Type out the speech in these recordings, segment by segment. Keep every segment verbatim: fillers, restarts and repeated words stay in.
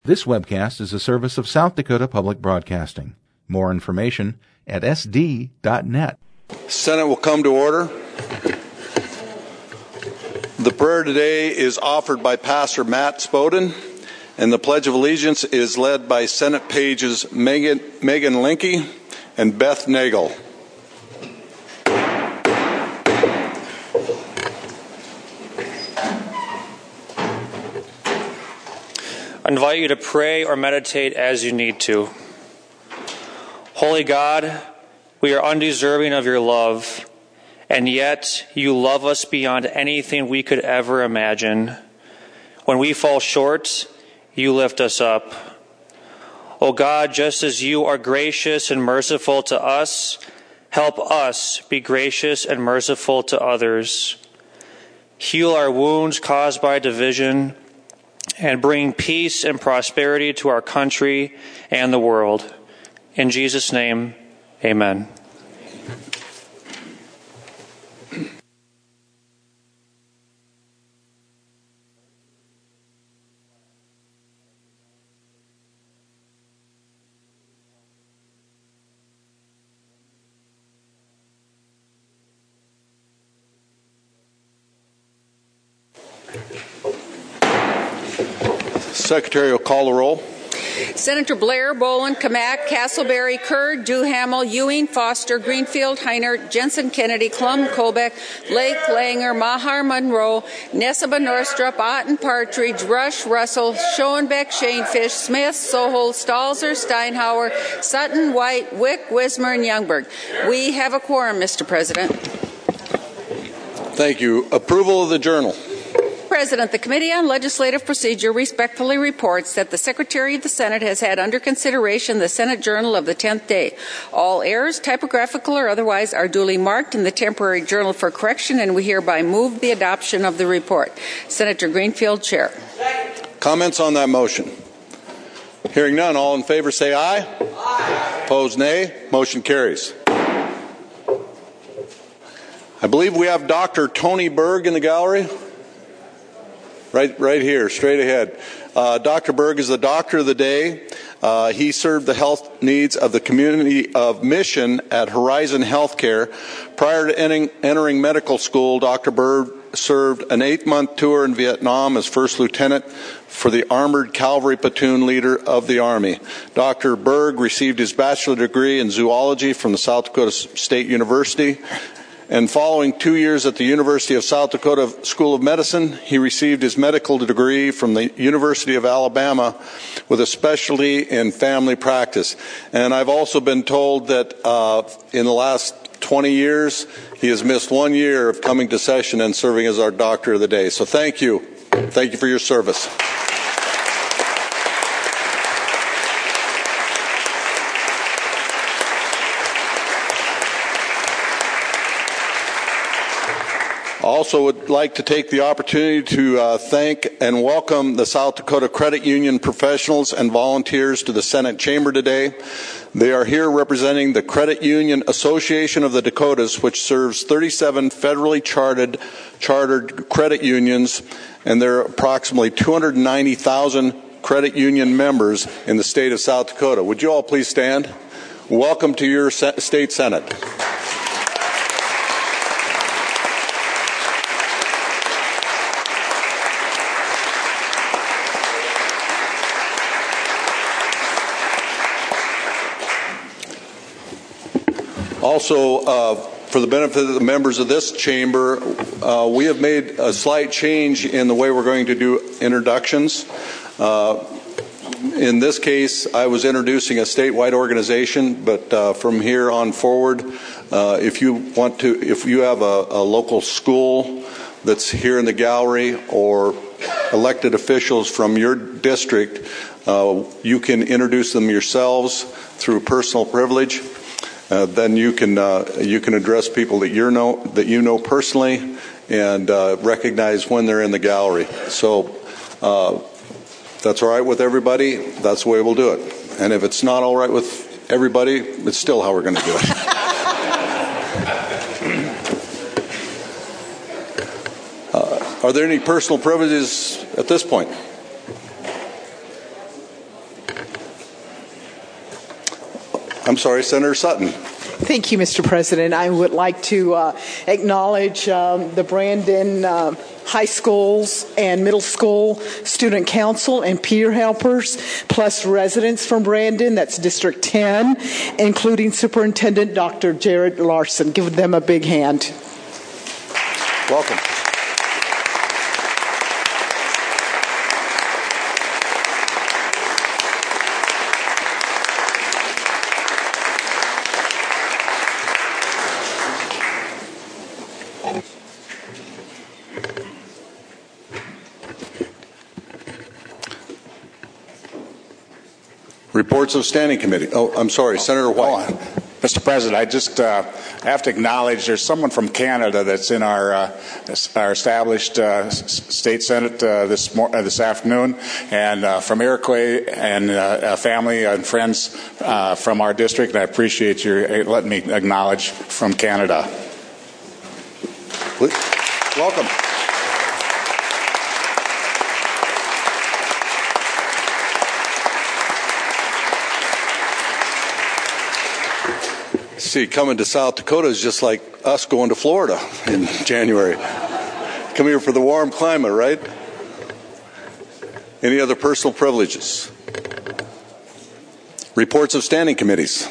This webcast is a service of South Dakota Public Broadcasting. More information at s d dot net. Senate will come to order. The prayer today is offered by Pastor Matt Spoden, and the Pledge of Allegiance is led by Senate pages Megan, Megan Linke and Beth Nagel. I invite you to pray or meditate as you need to. Holy God, we are undeserving of your love, and yet you love us beyond anything we could ever imagine. When we fall short, you lift us up. O God, just as you are gracious and merciful to us, help us be gracious and merciful to others. Heal our wounds caused by division, and bring peace and prosperity to our country and the world. In Jesus' name, amen. Secretary will call the roll. Senator Blair, Boland, Kamak, Castleberry, Kerr, Duhamel, Ewing, Foster, Greenfield, Heiner, Jensen, Kennedy, Klum, Colbeck, Lake, Langer, Mahar, Monroe, Neseba, Norstrup, Otten, Partridge, Rush, Russell, Schoenbeck, Shanefish, Smith, Sohol, Stalzer, Steinhauer, Sutton, White, Wick, Wismer, and Youngberg. We have a quorum, Mister President. Thank you. Approval of the journal. President, the Committee on Legislative Procedure respectfully reports that the Secretary of the Senate has had under consideration the Senate Journal of the tenth day. All errors, typographical or otherwise, are duly marked in the temporary journal for correction, and we hereby move the adoption of the report. Senator Greenfield, Chair. Comments on that motion? Hearing none, all in favor say aye. Aye. Opposed, nay. Motion carries. I believe we have Doctor Tony Berg in the gallery. Right, right here, straight ahead. Uh, Doctor Berg is the doctor of the day. Uh, he served the health needs of the community of Mission at Horizon Healthcare. Prior to entering, entering medical school, Doctor Berg served an eight-month tour in Vietnam as first lieutenant for the Armored Cavalry Platoon leader of the Army. Doctor Berg received his bachelor degree in zoology from the South Dakota State University. And following two years at the University of South Dakota School of Medicine, he received his medical degree from the University of Alabama with a specialty in family practice. And I've also been told that uh, in the last twenty years, he has missed one year of coming to session and serving as our doctor of the day. So thank you. Thank you for your service. Also would like to take the opportunity to uh, thank and welcome the South Dakota Credit Union professionals and volunteers to the Senate chamber today. They are here representing the Credit Union Association of the Dakotas, which serves thirty-seven federally chartered, chartered credit unions, and there are approximately two hundred ninety thousand credit union members in the state of South Dakota. Would you all please stand? Welcome to your state Senate. Also, uh, for the benefit of the members of this chamber, uh, we have made a slight change in the way we're going to do introductions. Uh, in this case, I was introducing a statewide organization, but uh, from here on forward, uh, if you want to, if you have a, a local school that's here in the gallery or elected officials from your district, uh, you can introduce them yourselves through personal privilege. Uh, then you can uh, you can address people that you know that you know personally and uh, recognize when they're in the gallery. So uh, that's all right with everybody. That's the way we'll do it. And if it's not all right with everybody, it's still how we're going to do it. uh, are there any personal privileges at this point? I'm sorry, Senator Sutton. Thank you, Mister President. I would like to uh, acknowledge um, the Brandon uh, High Schools and Middle School Student Council and peer helpers, plus residents from Brandon, that's District ten, including Superintendent Doctor Jared Larson. Give them a big hand. Welcome. Reports of Standing Committee. Oh, I'm sorry, Senator White. Oh, Mister President, I just uh, have to acknowledge there's someone from Canada that's in our uh, our established uh, state senate uh, this mor- uh, this afternoon, and uh, from Iroquois and uh, family and friends uh, from our district. And I appreciate you letting me acknowledge from Canada. Welcome. See, coming to South Dakota is just like us going to Florida in January. Come here for the warm climate, right? Any other personal privileges? Reports of standing committees.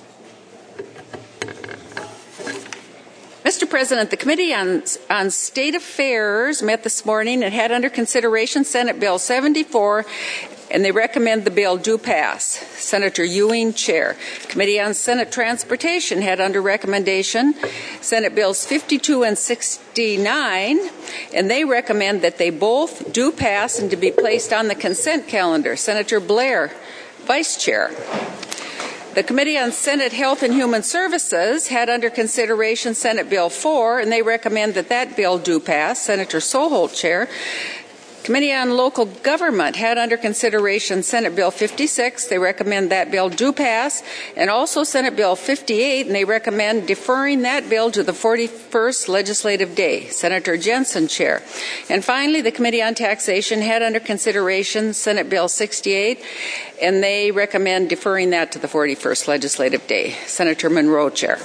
Mister President, the Committee on, on State Affairs met this morning and had under consideration Senate Bill seventy-four, and they recommend the bill do pass. Senator Ewing, Chair. Committee on Senate Transportation had under recommendation Senate Bills fifty-two and sixty-nine, and they recommend that they both do pass and to be placed on the consent calendar. Senator Blair, Vice Chair. The Committee on Senate Health and Human Services had under consideration Senate Bill four, and they recommend that that bill do pass. Senator Soholt, Chair. Committee on Local Government had under consideration Senate Bill fifty-six. They recommend that bill do pass, and also Senate Bill fifty-eight, and they recommend deferring that bill to the forty-first legislative day. Senator Jensen, Chair. And finally, the Committee on Taxation had under consideration Senate Bill sixty-eight, and they recommend deferring that to the forty-first legislative day. Senator Monroe, Chair.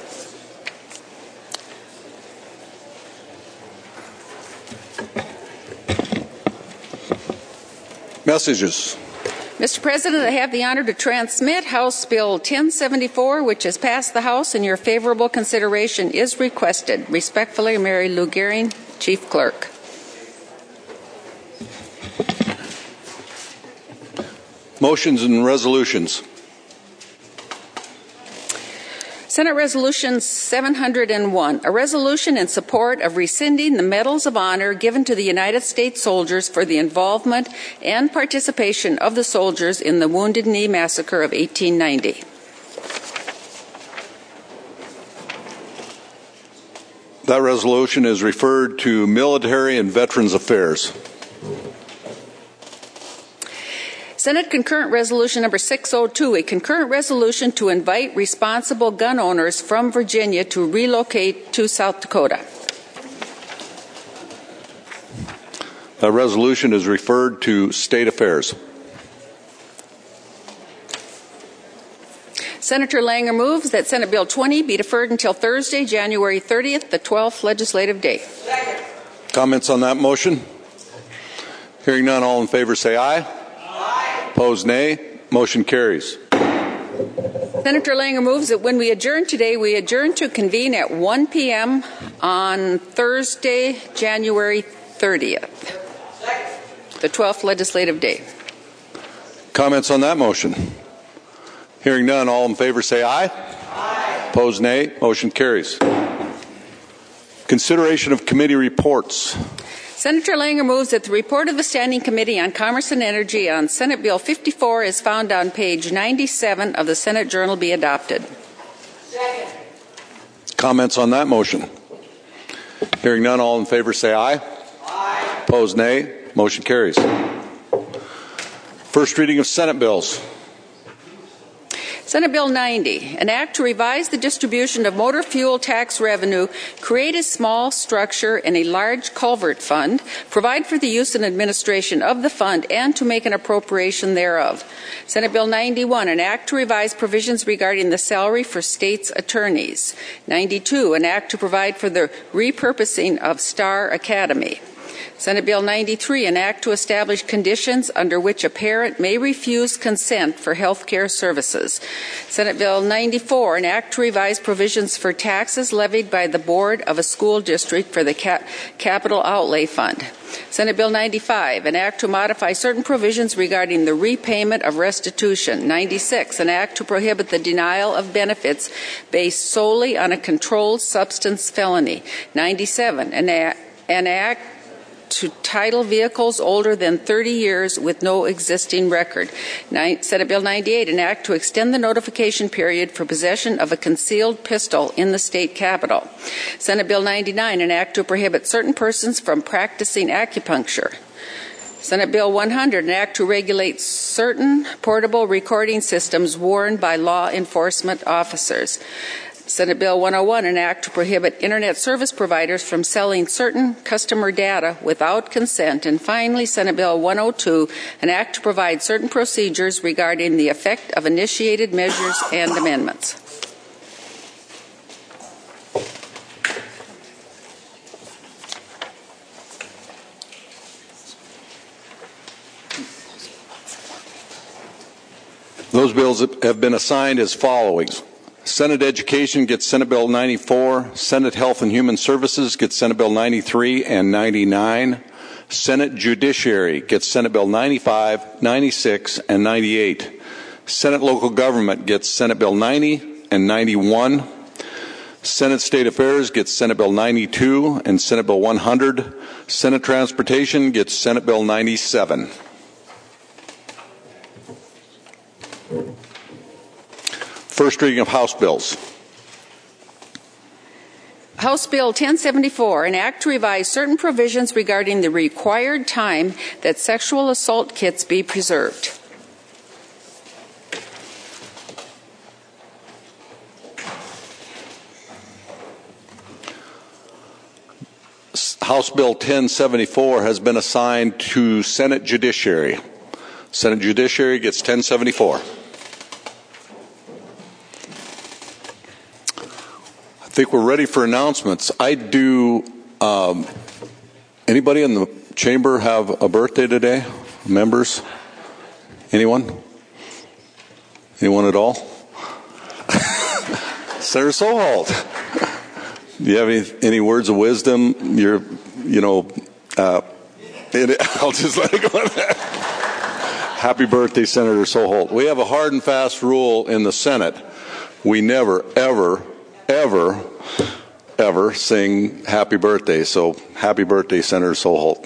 Messages. Mister President, I have the honor to transmit House Bill ten seventy-four, which has passed the House, and your favorable consideration is requested. Respectfully, Mary Lou Gehring, Chief Clerk. Motions and resolutions. Senate Resolution seven hundred one, a resolution in support of rescinding the Medals of Honor given to the United States soldiers for the involvement and participation of the soldiers in the Wounded Knee Massacre of eighteen ninety. That resolution is referred to Military and Veterans Affairs. Senate Concurrent Resolution Number six oh two, a concurrent resolution to invite responsible gun owners from Virginia to relocate to South Dakota. That resolution is referred to State Affairs. Senator Langer moves that Senate Bill twenty be deferred until Thursday, January thirtieth, the twelfth legislative day. Second. Comments on that motion? Hearing none, all in favor say aye. Aye. Opposed, nay. Motion carries. Senator Langer moves that when we adjourn today, we adjourn to convene at one p.m. on Thursday, January thirtieth, Second. the twelfth legislative day. Comments on that motion? Hearing none, all in favor say aye. Aye. Opposed, nay. Motion carries. Consideration of committee reports. Senator Langer moves that the report of the Standing Committee on Commerce and Energy on Senate Bill fifty-four is found on page ninety-seven of the Senate Journal be adopted. Second. Comments on that motion? Hearing none, all in favor say aye. Aye. Opposed, nay. Motion carries. First reading of Senate bills. Senate Bill ninety, an act to revise the distribution of motor fuel tax revenue, create a small structure and a large culvert fund, provide for the use and administration of the fund, and to make an appropriation thereof. Senate Bill ninety-one, an act to revise provisions regarding the salary for states' attorneys. ninety-two, an act to provide for the repurposing of Star Academy. Senate Bill ninety-three, an act to establish conditions under which a parent may refuse consent for health care services. Senate Bill ninety-four, an act to revise provisions for taxes levied by the board of a school district for the cap- capital outlay fund. Senate Bill ninety-five, an act to modify certain provisions regarding the repayment of restitution. ninety-six, an act to prohibit the denial of benefits based solely on a controlled substance felony. ninety-seven, an, a- an act to title vehicles older than thirty years with no existing record. Senate Bill ninety-eight, an act to extend the notification period for possession of a concealed pistol in the state capitol. Senate Bill ninety-nine, an act to prohibit certain persons from practicing acupuncture. Senate Bill one hundred, an act to regulate certain portable recording systems worn by law enforcement officers. Senate Bill one oh one, an act to prohibit Internet service providers from selling certain customer data without consent. And finally, Senate Bill one oh two, an act to provide certain procedures regarding the effect of initiated measures and amendments. Those bills have been assigned as following. Senate Education gets Senate Bill ninety-four. Senate Health and Human Services gets Senate Bill ninety-three and ninety-nine. Senate Judiciary gets Senate Bill ninety-five, ninety-six, and ninety-eight. Senate Local Government gets Senate Bill ninety and ninety-one. Senate State Affairs gets Senate Bill ninety-two and Senate Bill one hundred. Senate Transportation gets Senate Bill ninety-seven. First reading of House bills. House Bill ten seventy-four, an act to revise certain provisions regarding the required time that sexual assault kits be preserved. House Bill ten seventy-four has been assigned to Senate Judiciary. Senate Judiciary gets ten seventy-four. I think we're ready for announcements. I do. Um, anybody in the chamber have a birthday today? Members? Anyone? Anyone at all? Senator Soholt. Do you have any, any words of wisdom? You're, you know, uh, I'll just let it go on that. Happy birthday, Senator Soholt. We have a hard and fast rule in the Senate. We never, ever, ever, ever sing happy birthday. So happy birthday, Senator Soholt.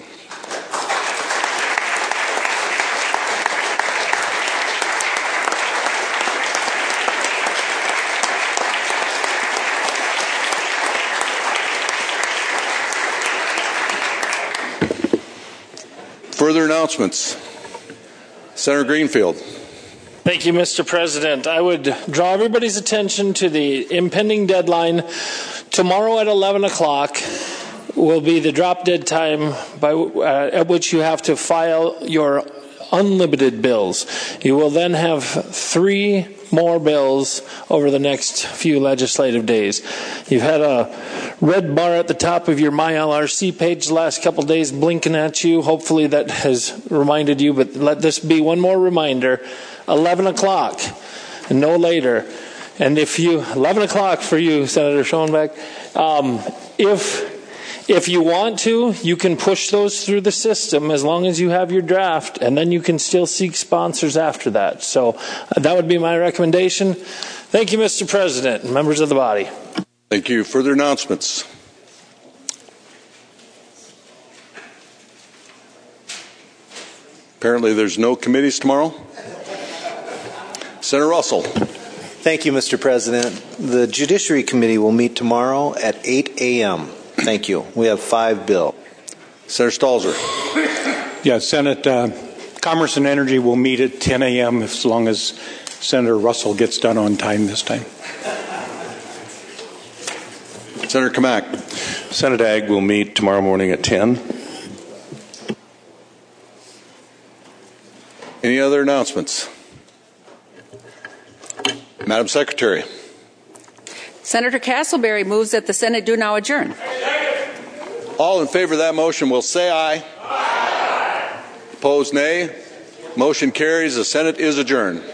Further announcements. Senator Greenfield. Thank you, Mister President. I would draw everybody's attention to the impending deadline. Tomorrow at eleven o'clock will be the drop dead time by, uh, at which you have to file your unlimited bills. You will then have three more bills over the next few legislative days. You've had a red bar at the top of your My L R C page the last couple of days blinking at you. Hopefully that has reminded you, but let this be one more reminder. eleven o'clock, and no later. And if you, eleven o'clock for you, Senator Schoenbeck, um, if if you want to, you can push those through the system as long as you have your draft, and then you can still seek sponsors after that. So uh, that would be my recommendation. Thank you, Mister President, and members of the body. Thank you. Further announcements? Apparently there's no committees tomorrow. Senator Russell. Thank you, Mister President. The Judiciary Committee will meet tomorrow at eight a.m. Thank you. We have five bills. Senator Stalzer. Yeah, Senate uh, Commerce and Energy will meet at ten a.m. as long as Senator Russell gets done on time this time. Senator Kamak. Senate Ag will meet tomorrow morning at ten. Any other announcements? Madam Secretary. Senator Castleberry moves that the Senate do now adjourn. All in favor of that motion will say aye. Aye. Opposed, nay. Motion carries. The Senate is adjourned.